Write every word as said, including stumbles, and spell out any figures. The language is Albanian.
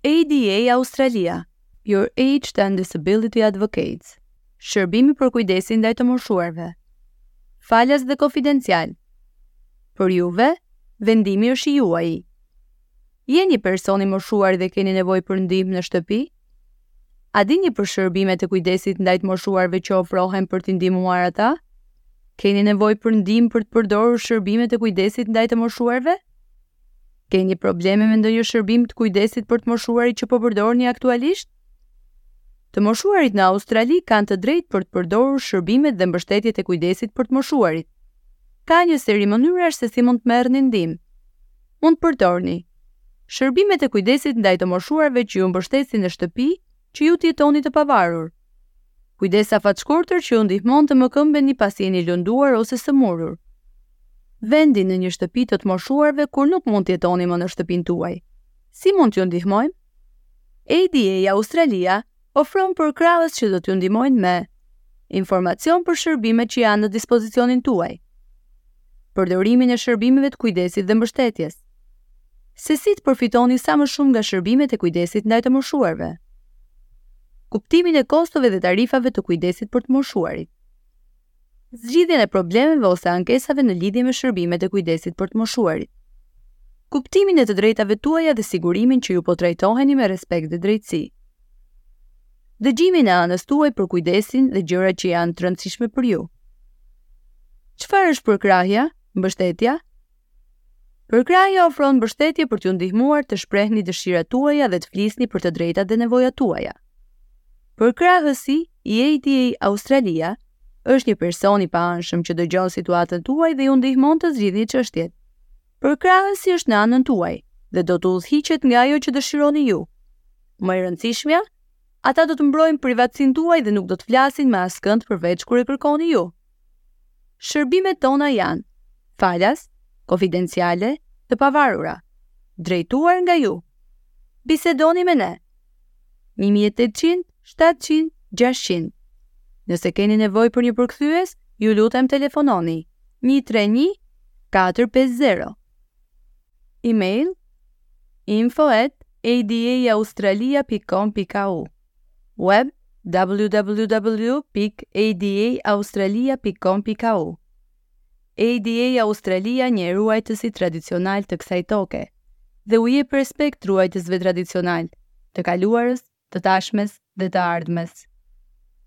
A D A Australia, Your Aged and Disability Advocates, shërbimi për kujdesin ndaj të moshuarve. Falas dhe konfidencial. Për juve, vendimi është i juaj. Jeni person i moshuar dhe keni nevojë për ndihmë në shtëpi? A dini për shërbimet e kujdesit ndaj të moshuarve që ofrohen për t'i ndihmuar ata? Keni nevojë për ndihmë për të përdorur shërbimet e kujdesit ndaj të moshuarve? Keni probleme me ndonjë shërbim të kujdesit për të moshuarit që po përdorni aktualisht? Të moshuarit në Australi kanë të drejtë për të përdorur shërbimet dhe mbështetjet e kujdesit për të moshuarit. Ka një seri mënyrash se si mund të merrni ndihmë. Mund të përdorni shërbimet e kujdesit ndaj të moshuarve që ju mbështesin në shtëpi, që ju të jetoni të pavarur. Kujdes afatshkurtër që ju ndihmon të më këmbeni pasi jeni lënduar ose sëmurur. Vendi në një shtëpi të të moshuarve kur nuk mund të jetoni më në shtëpinë tuaj. Si mund t'ju ndihmojmë? A D A Australia ofron përkrahës që do t'ju ndihmojnë me informacion për shërbimet që janë në dispozicionin tuaj, përdorimin e shërbimeve të kujdesit dhe mbështetjes, se si të përfitoni sa më shumë nga shërbimet e kujdesit ndaj të moshuarve, kuptimin e kostove dhe tarifave të kujdesit për të moshuarit, zgjidhjen e problemeve ose ankesave në lidhje me shërbimet e kujdesit për të moshuarit, kuptimin e të drejtave tuaja dhe sigurimin që ju po trajtoheni me respekt dhe drejtësi, dëgjimin e anës tuaj për kujdesin dhe gjërat që janë të rëndësishme për ju. Çfarë është përkrahja, mbështetja? Përkrahja ofron mbështetje për t'ju ndihmuar të shprehni dëshirat tuaja dhe të flisni për të drejtat dhe nevojat tuaja. Përkrahësi i A D A Australia është një person i paanshëm që dëgjon situatën tuaj dhe ju ndihmon të zgjidhni çështjet. Përkrahësi është në anën tuaj dhe do të udhëhiqet nga ajo që dëshironi ju. Më e rëndësishmja, ata do të mbrojnë privatësinë tuaj dhe nuk do të flasin me askënd përveç kur e kërkoni ju. Shërbimet tona janë falas, konfidenciale, të pavarura, drejtuar nga ju. Bisedoni me ne. një e tetëqind, shtatëqind, gjashtëqind. Nëse keni nevojë për një përkthyes, ju lutem telefononi një tre një katër pesë zero. Email info at a d a australia dot com dot a u. Web w w w dot a d a australia dot com dot a u. A D A Australia një ruajtësi tradicional të kësaj toke dhe u jep respekt ruajtësve tradicional, të kaluarës, të tashmes dhe të ardhmes.